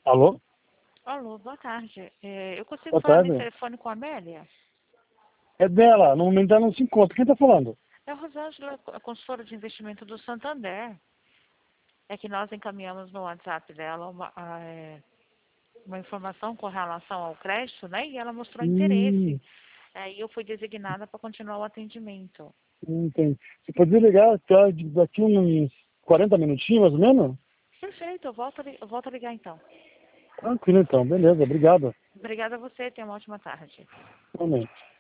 Alô? Alô, boa tarde. Eu consigo Boa falar no tarde. telefone com a Amélia? É dela, no momento ela não se encontra. Quem tá falando? É a Rosângela, a consultora de investimento do Santander. É que nós encaminhamos no WhatsApp dela uma informação com relação ao crédito, né? E ela mostrou interesse. Hum, Aí eu fui designada para continuar o atendimento. entendi. Você pode ligar daqui uns 40 minutinhos, mais ou menos? Perfeito, eu volto a ligar então. Tranquilo então, beleza, obrigado. Obrigada a você, tenha uma ótima tarde. Realmente.